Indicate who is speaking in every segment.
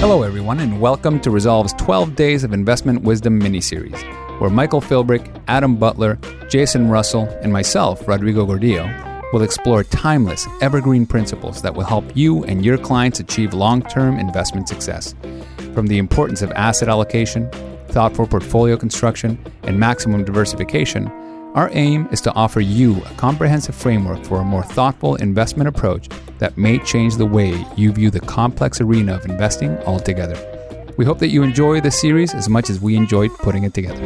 Speaker 1: Hello, everyone, and welcome to Resolve's 12 Days of Investment Wisdom miniseries, where Michael Philbrick, Adam Butler, Jason Russell, and myself, Rodrigo Gordillo, will explore timeless, evergreen principles that will help you and your clients achieve long-term investment success. From the importance of asset allocation, thoughtful portfolio construction, and maximum diversification, our aim is to offer you a comprehensive framework for a more thoughtful investment approach that may change the way you view the complex arena of investing altogether. We hope that you enjoy this series as much as we enjoyed putting it together.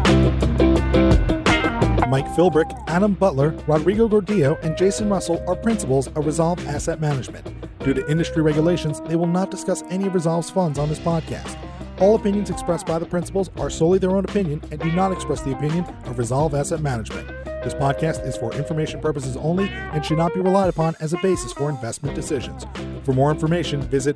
Speaker 2: Mike Philbrick, Adam Butler, Rodrigo Gordillo, and Jason Russell are principals of Resolve Asset Management. Due to industry regulations, they will not discuss any of Resolve's funds on this podcast. All opinions expressed by the principals are solely their own opinion and do not express the opinion of Resolve Asset Management. This podcast is for information purposes only and should not be relied upon as a basis for investment decisions. For more information, visit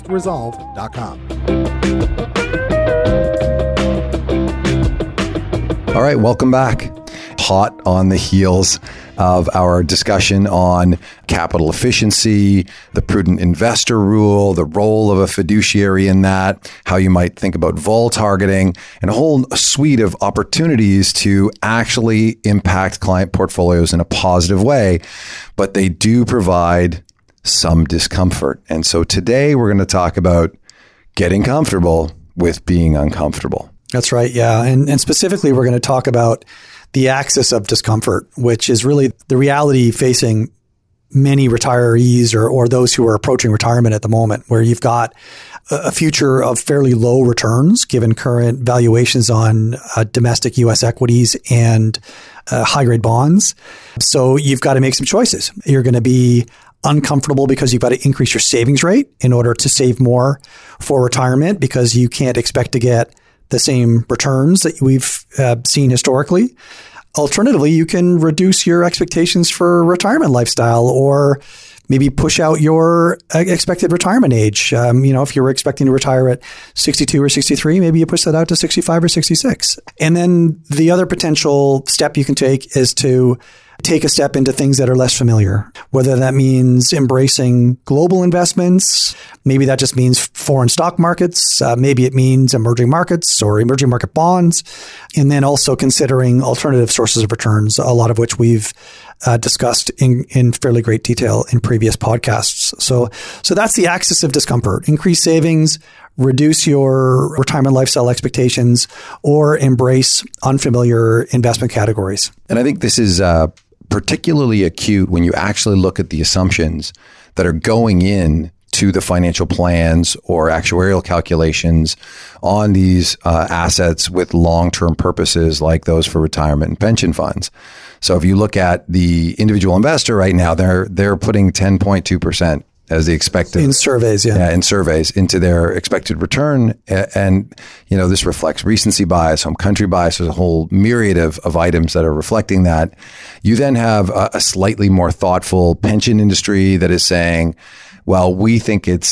Speaker 2: investresolve.com.
Speaker 3: All right, welcome back. Hot on the heels of our discussion on capital efficiency, the prudent investor rule, the role of a fiduciary in that, how you might think about vol targeting, and a whole suite of opportunities to actually impact client portfolios in a positive way. But they do provide some discomfort. And so today we're going to talk about getting comfortable with being uncomfortable.
Speaker 4: That's right. Yeah. And specifically, we're going to talk about the axis of discomfort, which is really the reality facing many retirees or those who are approaching retirement at the moment, where you've got a future of fairly low returns given current valuations on domestic U.S. equities and high-grade bonds. So you've got to make some choices. You're going to be uncomfortable because you've got to increase your savings rate in order to save more for retirement because you can't expect to get the same returns that we've seen historically. Alternatively, you can reduce your expectations for retirement lifestyle or maybe push out your expected retirement age. If you were expecting to retire at 62 or 63, maybe you push that out to 65 or 66. And then the other potential step you can take is to take a step into things that are less familiar, whether that means embracing global investments. Maybe that just means foreign stock markets. Maybe it means emerging markets or emerging market bonds. And then also considering alternative sources of returns, a lot of which we've discussed in fairly great detail in previous podcasts. So that's the axis of discomfort. Increase savings, reduce your retirement lifestyle expectations, or embrace unfamiliar investment categories.
Speaker 3: And I think this is particularly acute when you actually look at the assumptions that are going in to the financial plans or actuarial calculations on these assets with long-term purposes like those for retirement and pension funds. So if you look at the individual investor right now, they're putting 10.2% as the expected
Speaker 4: in surveys,
Speaker 3: in surveys into their expected return. And, this reflects recency bias, home country bias. There's a whole myriad of items that are reflecting that. You then have a slightly more thoughtful pension industry that is saying, well, we think it's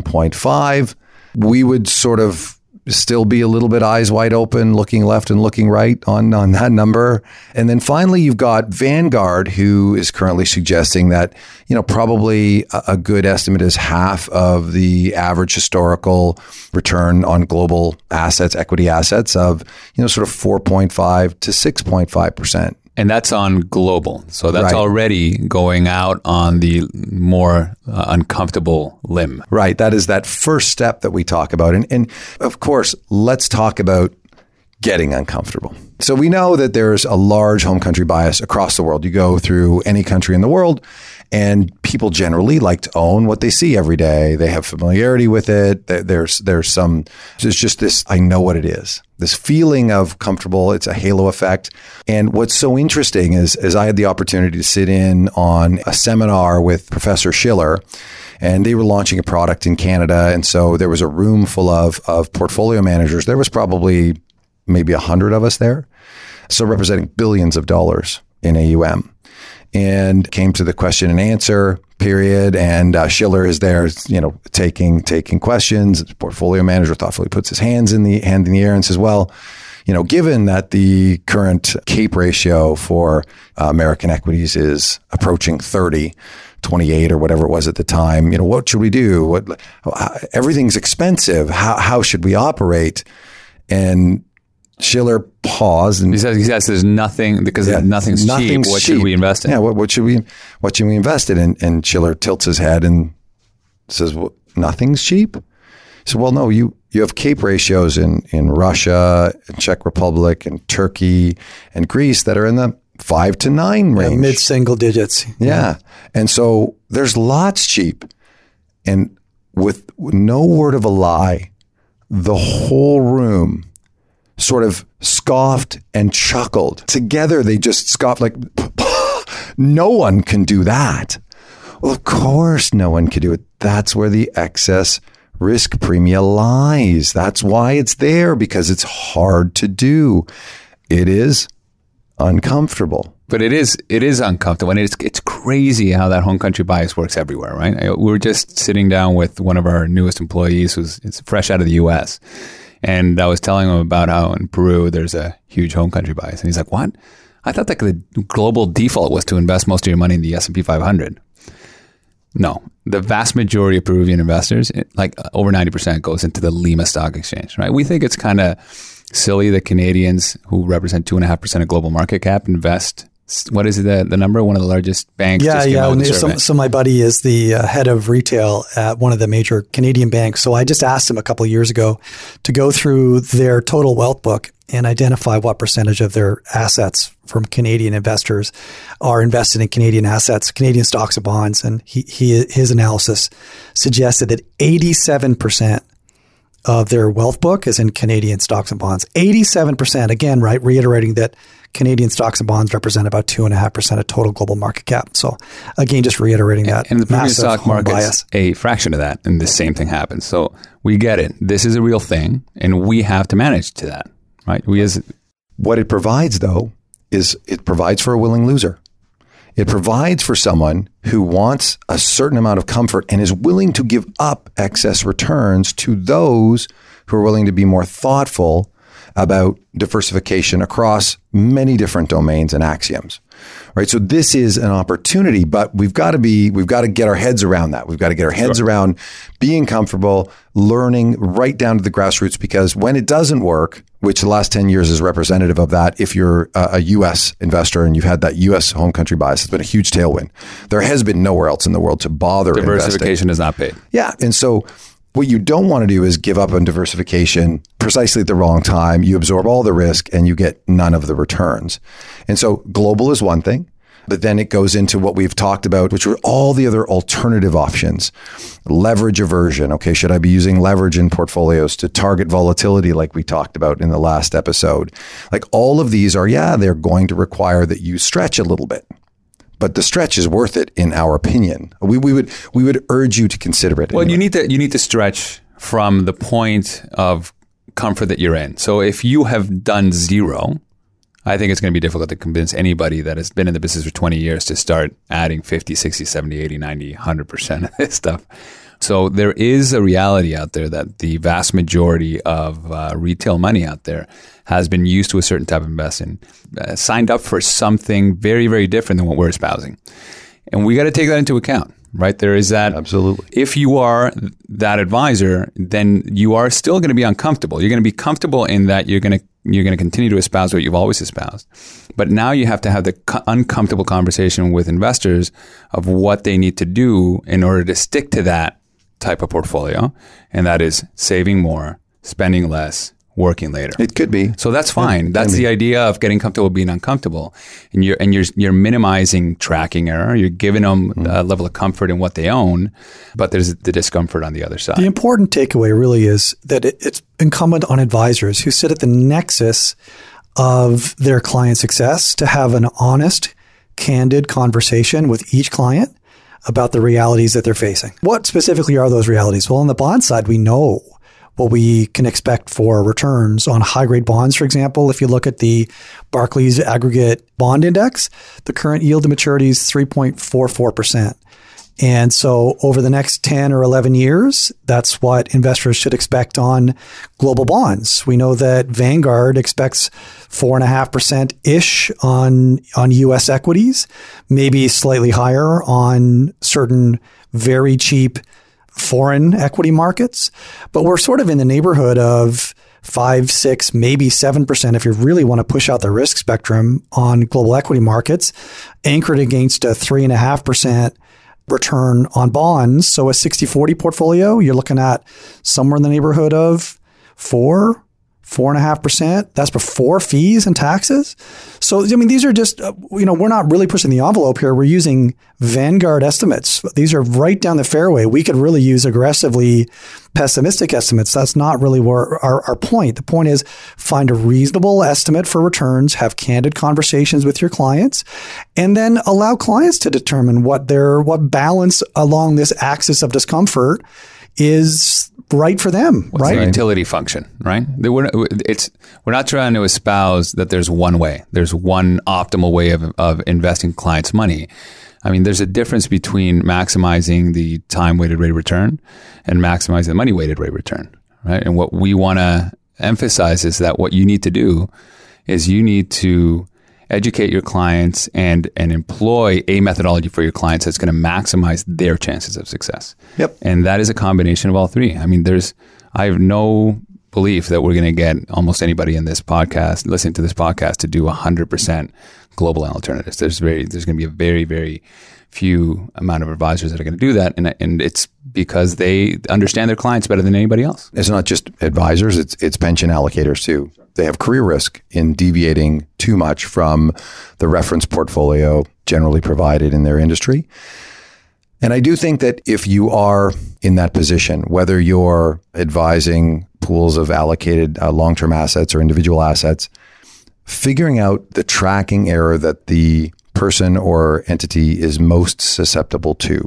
Speaker 3: 7.5. We would sort of still be a little bit eyes wide open, looking left and looking right on that number. And then finally, you've got Vanguard, who is currently suggesting that, probably a good estimate is half of the average historical return on global assets, equity assets of, sort of 4.5 to 6.5%.
Speaker 1: And that's on global. So that's right. Already going out on the more uncomfortable limb.
Speaker 3: Right. That is that first step that we talk about. And of course, let's talk about getting uncomfortable. So we know that there's a large home country bias across the world. You go through any country in the world and people generally like to own what they see every day. They have familiarity with it. There's just this, I know what it is. This feeling of comfortable. It's a halo effect. And what's so interesting is I had the opportunity to sit in on a seminar with Professor Schiller, and they were launching a product in Canada. And so there was a room full of portfolio managers. There was probably maybe 100 of us there. So representing billions of dollars in AUM. And came to the question and answer period. And Schiller is there, taking questions. The portfolio manager thoughtfully puts his hand in the air and says, well, given that the current CAPE ratio for American equities is approaching 30 28 or whatever it was at the time. What should we do? Everything's expensive. How should we operate? And Shiller paused and
Speaker 1: he says there's nothing because nothing's cheap. What should we invest in?
Speaker 3: Yeah, what should we invest in? And Shiller tilts his head and says, well, nothing's cheap. He said, well, no, you have CAPE ratios in Russia, and Czech Republic, and Turkey, and Greece that are in the 5 to 9 range.
Speaker 4: Mid-single digits.
Speaker 3: Yeah. And so there's lots cheap. And with no word of a lie, the whole room sort of scoffed and chuckled. Together, they just scoffed like, no one can do that. Well, of course, no one can do it. That's where the excess risk premia lies. That's why it's there, because it's hard to do. It is uncomfortable.
Speaker 1: But it is uncomfortable, and it's crazy how that home country bias works everywhere, right? We were just sitting down with one of our newest employees who's fresh out of the U.S., and I was telling him about how in Peru there's a huge home country bias, and he's like, "What? I thought that the global default was to invest most of your money in the S&P 500." No, the vast majority of Peruvian investors, like over 90%, goes into the Lima Stock Exchange, right? We think it's kind of silly that Canadians, who represent 2.5% of global market cap, invest. What is the number? One of the largest banks.
Speaker 4: So my buddy is the head of retail at one of the major Canadian banks. So I just asked him a couple of years ago to go through their total wealth book and identify what percentage of their assets from Canadian investors are invested in Canadian assets, Canadian stocks and bonds. And his analysis suggested that 87% of their wealth book is in Canadian stocks and bonds. 87%, again, right, reiterating that Canadian stocks and bonds represent about 2.5% of total global market cap. So again, just reiterating that.
Speaker 1: And the Peruvian stock market's
Speaker 4: bias.
Speaker 1: A fraction of that, and the same thing happens. So we get it. This is a real thing, and we have to manage to that, right?
Speaker 3: What it provides, though, is it provides for a willing loser. It provides for someone who wants a certain amount of comfort and is willing to give up excess returns to those who are willing to be more thoughtful about diversification across many different domains and axioms, right? So this is an opportunity, but we've got to get our heads around that. We've got to get our heads around being comfortable, learning right down to the grassroots, because when it doesn't work, which the last 10 years is representative of that, if you're a U.S. investor and you've had that U.S. home country bias, it's been a huge tailwind. There has been nowhere else in the world to bother
Speaker 1: diversification is not paid.
Speaker 3: Yeah. And so what you don't want to do is give up on diversification precisely at the wrong time. You absorb all the risk and you get none of the returns. And so global is one thing, but then it goes into what we've talked about, which were all the other alternative options. Leverage aversion. Okay, should I be using leverage in portfolios to target volatility like we talked about in the last episode? Like all of these are, they're going to require that you stretch a little bit. But the stretch is worth it, in our opinion. We would urge you to consider it.
Speaker 1: Well,
Speaker 3: anyway.
Speaker 1: you need to stretch from the point of comfort that you're in. So if you have done zero, I think it's going to be difficult to convince anybody that has been in the business for 20 years to start adding 50, 60, 70, 80, 90, 100% of this stuff. So there is a reality out there that the vast majority of retail money out there has been used to a certain type of investing, signed up for something very, very different than what we're espousing. And we got to take that into account, right? There is that.
Speaker 3: Absolutely.
Speaker 1: If you are that advisor, then you are still going to be uncomfortable. You're going to be comfortable in that you're going to continue to espouse what you've always espoused. But now you have to have the uncomfortable conversation with investors of what they need to do in order to stick to that type of portfolio. And that is saving more, spending less, working later.
Speaker 3: It could be.
Speaker 1: So that's fine. That's the idea of getting comfortable being uncomfortable. And you're minimizing tracking error. You're giving them a level of comfort in what they own, but there's the discomfort on the other side.
Speaker 4: The important takeaway really is that it's incumbent on advisors who sit at the nexus of their client success to have an honest, candid conversation with each client about the realities that they're facing. What specifically are those realities? Well, on the bond side, we know what we can expect for returns on high-grade bonds. For example, if you look at the Barclays Aggregate Bond Index, the current yield to maturity is 3.44%. And so over the next 10 or 11 years, that's what investors should expect on global bonds. We know that Vanguard expects 4.5%-ish on U.S. equities, maybe slightly higher on certain very cheap foreign equity markets. But we're sort of in the neighborhood of 5, 6, maybe 7% if you really want to push out the risk spectrum on global equity markets, anchored against a 3.5% return on bonds. So a 60-40 portfolio, you're looking at somewhere in the neighborhood of 4.5%. That's before fees and taxes. So, I mean, these are just, we're not really pushing the envelope here. We're using Vanguard estimates. These are right down the fairway. We could really use aggressively pessimistic estimates. That's not really where our point. The point is find a reasonable estimate for returns, have candid conversations with your clients, and then allow clients to determine what balance along this axis of discomfort is right for them.
Speaker 1: What's
Speaker 4: right?
Speaker 1: the utility function, right? We're not trying to espouse that there's one way. There's one optimal way of investing clients' money. I mean, there's a difference between maximizing the time-weighted rate of return and maximizing the money-weighted rate of return, right? And what we want to emphasize is that what you need to do is you need to educate your clients and employ a methodology for your clients that's going to maximize their chances of success.
Speaker 3: Yep.
Speaker 1: And that is a combination of all three. I mean, I have no belief that we're going to get almost anybody in this podcast, listening to this podcast, to do 100% global alternatives. There's going to be a very, very few amount of advisors that are going to do that. And it's because they understand their clients better than anybody else.
Speaker 3: It's not just advisors, it's pension allocators too. They have career risk in deviating too much from the reference portfolio generally provided in their industry. And I do think that if you are in that position, whether you're advising pools of allocated long-term assets or individual assets, figuring out the tracking error that the person or entity is most susceptible to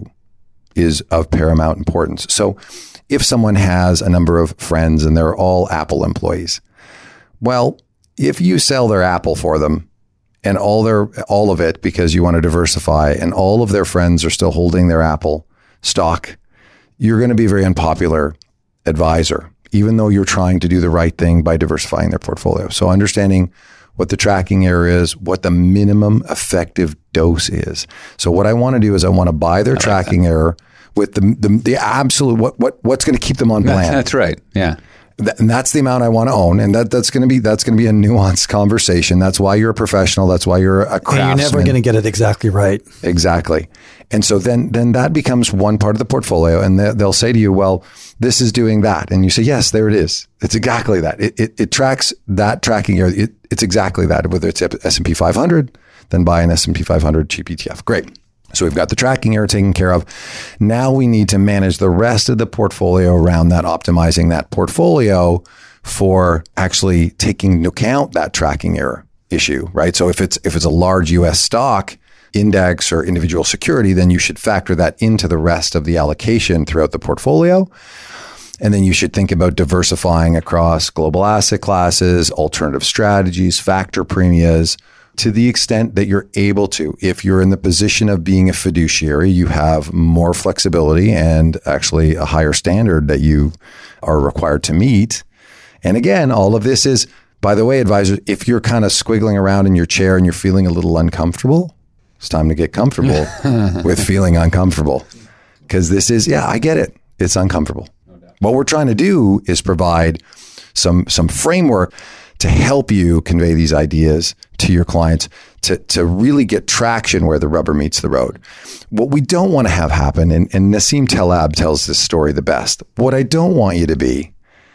Speaker 3: is of paramount importance. So if someone has a number of friends and they're all Apple employees, well, if you sell their Apple for them and all of it because you want to diversify and all of their friends are still holding their Apple stock, you're going to be a very unpopular advisor, even though you're trying to do the right thing by diversifying their portfolio. So understanding what the tracking error is, what the minimum effective dose is. So what I want to do is I want to buy their tracking error with the absolute what's going to keep them on plan.
Speaker 1: That's right. Yeah.
Speaker 3: And that's the amount I want to own. And that's going to be a nuanced conversation. That's why you're a professional. That's why you're a craftsman.
Speaker 4: And you're never going to get it exactly right.
Speaker 3: Exactly. And so then that becomes one part of the portfolio, and they'll say to you, well, this is doing that. And you say, yes, there it is. It's exactly that. It tracks that tracking error. It's exactly that. Whether it's S&P 500, then buy an S&P 500 cheap ETF. Great. So we've got the tracking error taken care of. Now we need to manage the rest of the portfolio around that, optimizing that portfolio for actually taking into account that tracking error issue, right? So if it's a large US stock, index, or individual security, then you should factor that into the rest of the allocation throughout the portfolio. And then you should think about diversifying across global asset classes, alternative strategies, factor premias, to the extent that you're able to. If you're in the position of being a fiduciary, you have more flexibility and actually a higher standard that you are required to meet. And again, all of this is, by the way, advisors, if you're kind of squiggling around in your chair and you're feeling a little uncomfortable, it's time to get comfortable with feeling uncomfortable. Because this is, I get it. It's uncomfortable. No doubt. What we're trying to do is provide some framework to help you convey these ideas to your clients, to really get traction where the rubber meets the road. What we don't want to have happen, and Nassim Taleb tells this story the best, what I don't want you to be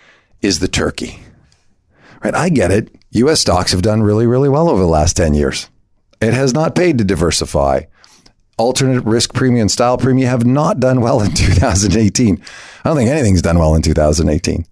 Speaker 3: is the turkey. Right? I get it. U.S. stocks have done really, really well over the last 10 years. It has not paid to diversify. Alternate risk premium and style premium have not done well in 2018. I don't think anything's done well in 2018.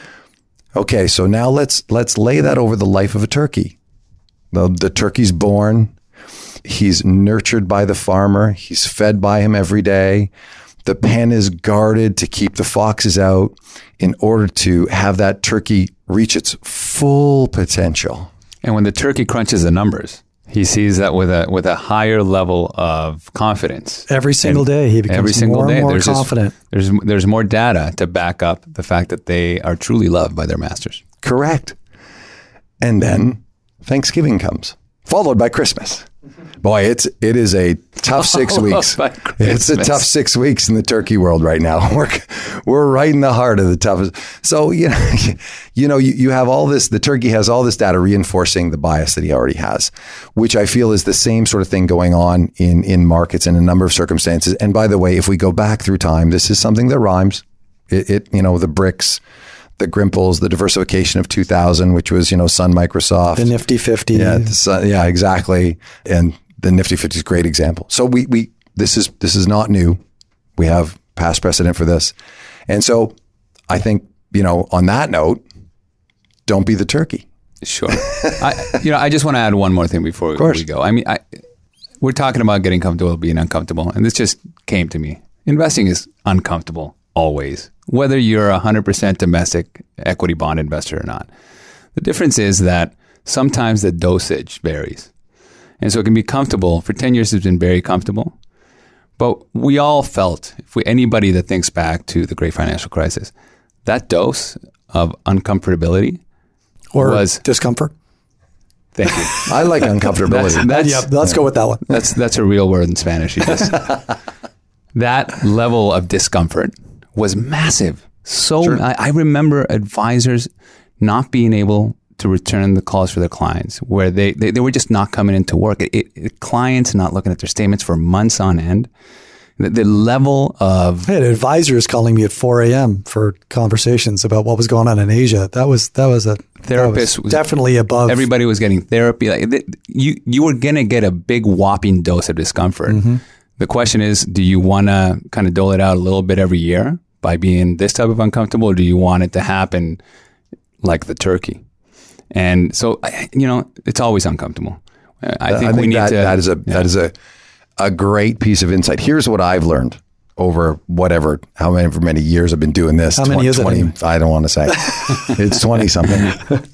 Speaker 3: Okay, so now let's lay that over the life of a turkey. The turkey's born. He's nurtured by the farmer. He's fed by him every day. The pen is guarded to keep the foxes out in order to have that turkey reach its full potential.
Speaker 1: And when the turkey crunches the numbers, He sees that with a higher level of confidence.
Speaker 4: Every single day, he becomes more and more confident.
Speaker 1: There's more data to back up the fact that they are truly loved by their masters.
Speaker 3: Correct. And then Thanksgiving comes, followed by Christmas. Boy, it is a tough 6 weeks. It's a tough 6 weeks in the turkey world right now. We're right in the heart of the toughest. So, you have all this, the turkey has all this data reinforcing the bias that he already has, which I feel is the same sort of thing going on in markets in a number of circumstances. And by the way, if we go back through time, this is something that rhymes. The BRICS, the Grimples, the diversification of 2000, which was, Sun Microsoft.
Speaker 4: The Nifty 50.
Speaker 3: Yeah, exactly. And the Nifty 50 is a great example. So this is not new. We have past precedent for this. And so I think, on that note, don't be the turkey.
Speaker 1: Sure. I just want to add one more thing before we go. I mean, we're talking about getting comfortable, being uncomfortable. And this just came to me. Investing is uncomfortable always, whether you're 100% domestic equity bond investor or not. The difference is that sometimes the dosage varies. And so it can be comfortable. For 10 years, it's been very comfortable. But we all felt, anybody that thinks back to the great financial crisis, that dose of uncomfortability was
Speaker 4: discomfort.
Speaker 1: Thank you.
Speaker 3: I like uncomfortability.
Speaker 4: Let's go with that one.
Speaker 1: That's a real word in Spanish. That level of discomfort was massive. Sure. I remember advisors not being able to return the calls for their clients, where they were just not coming into work. Clients not looking at their statements for months on end. The level of... I had
Speaker 4: advisors calling me at 4 a.m. for conversations about what was going on in Asia. That was definitely above.
Speaker 1: Everybody was getting therapy. You were going to get a big whopping dose of discomfort. Mm-hmm. The question is, do you want to kind of dole it out a little bit every year by being this type of uncomfortable, or do you want it to happen like the turkey? And so, it's always uncomfortable. I think we need to...
Speaker 3: That is a great piece of insight. Here's what I've learned over however many years I've been doing this.
Speaker 4: How many is it?
Speaker 3: I don't want to say. It's 20 something.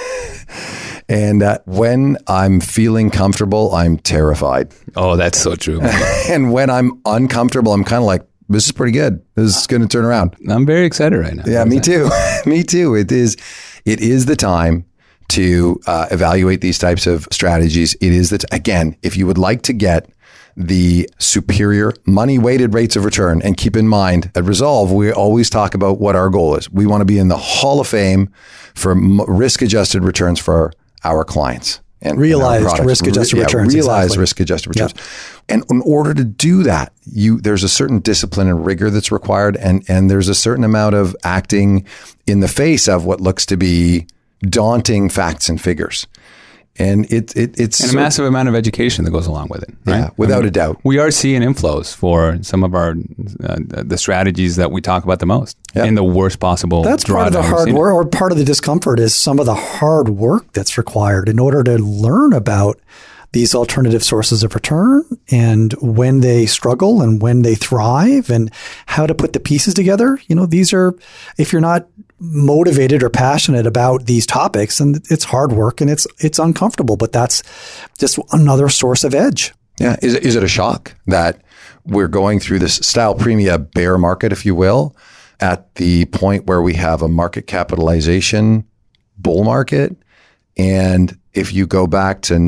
Speaker 3: And when I'm feeling comfortable, I'm terrified.
Speaker 1: Oh, that's so true.
Speaker 3: And when I'm uncomfortable, I'm kind of like, this is pretty good. This is going to turn around.
Speaker 1: I'm very excited right now.
Speaker 3: Yeah, me too. Me too. It is the time to evaluate these types of strategies. It is again, if you would like to get the superior money-weighted rates of return, and keep in mind at Resolve, we always talk about what our goal is. We want to be in the Hall of Fame for risk-adjusted returns for our clients. And
Speaker 4: realized risk-adjusted returns.
Speaker 3: Realized risk-adjusted returns. Yep. And in order to do that, there's a certain discipline and rigor that's required, and there's a certain amount of acting in the face of what looks to be daunting facts and figures. And it's
Speaker 1: a massive amount of education that goes along with it. Right?
Speaker 3: Yeah, without a doubt.
Speaker 1: We are seeing inflows for some of our the strategies that we talk about the most in the worst possible.
Speaker 4: That's part of the hard work, or part of the discomfort is some of the hard work that's required in order to learn about these alternative sources of return and when they struggle and when they thrive and how to put the pieces together. These are, if you're not motivated or passionate about these topics, and it's hard work and it's uncomfortable, but that's just another source of edge.
Speaker 3: Yeah. Is it a shock that we're going through this style premia bear market, if you will, at the point where we have a market capitalization bull market? And if you go back to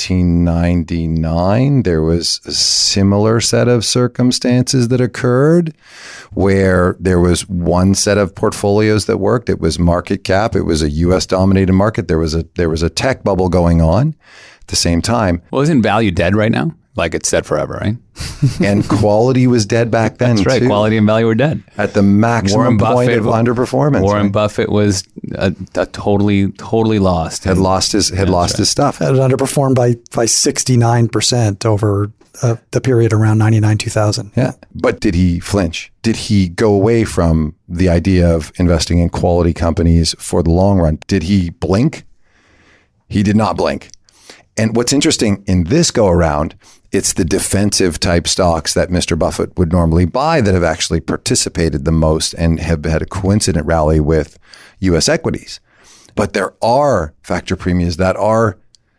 Speaker 3: 1999, there was a similar set of circumstances that occurred where there was one set of portfolios that worked. It was market cap. It was a U.S. dominated market. There was a tech bubble going on at the same time.
Speaker 1: Well, isn't value dead right now? Like it's dead forever, right?
Speaker 3: And quality was dead back then.
Speaker 1: That's right.
Speaker 3: Too.
Speaker 1: Quality and value were dead
Speaker 3: at the maximum point of underperformance.
Speaker 1: Warren Buffett was totally lost.
Speaker 3: Had lost his stuff.
Speaker 4: Had underperformed by 69% over the period around 99, 2000.
Speaker 3: Yeah. But did he flinch? Did he go away from the idea of investing in quality companies for the long run? Did he blink? He did not blink. And what's interesting in this go around, it's the defensive type stocks that Mr. Buffett would normally buy that have actually participated the most and have had a coincident rally with U.S. equities. But there are factor premiums that are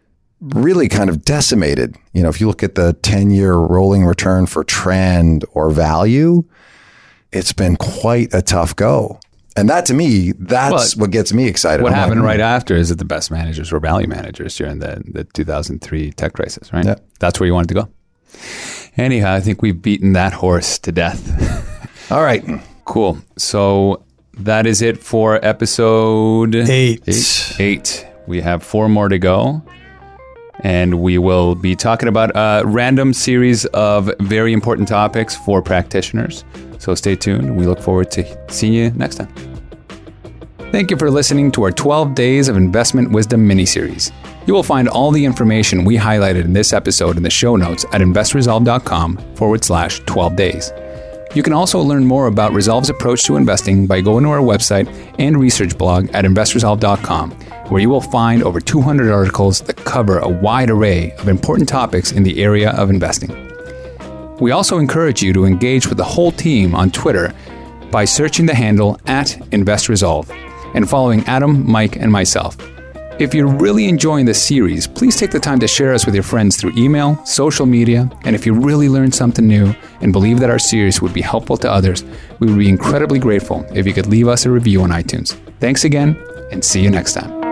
Speaker 3: really kind of decimated. If you look at the 10-year rolling return for trend or value, it's been quite a tough go. And that, to me, that's what gets me excited.
Speaker 1: What happened right after is that the best managers were value managers during the 2003 tech crisis, right?
Speaker 3: Yep.
Speaker 1: That's where you wanted to go. Anyhow, I think we've beaten that horse to death.
Speaker 3: All right.
Speaker 1: Cool. So that is it for episode 8. We have 4 more to go. And we will be talking about a random series of very important topics for practitioners. So stay tuned. We look forward to seeing you next time. Thank you for listening to our 12 Days of Investment Wisdom mini-series. You will find all the information we highlighted in this episode in the show notes at investresolve.com/12 days. You can also learn more about Resolve's approach to investing by going to our website and research blog at investresolve.com, where you will find over 200 articles that cover a wide array of important topics in the area of investing. We also encourage you to engage with the whole team on Twitter by searching the handle @InvestResolve and following Adam, Mike, and myself. If you're really enjoying this series, please take the time to share us with your friends through email, social media, and if you really learned something new and believe that our series would be helpful to others, we would be incredibly grateful if you could leave us a review on iTunes. Thanks again, and see you next time.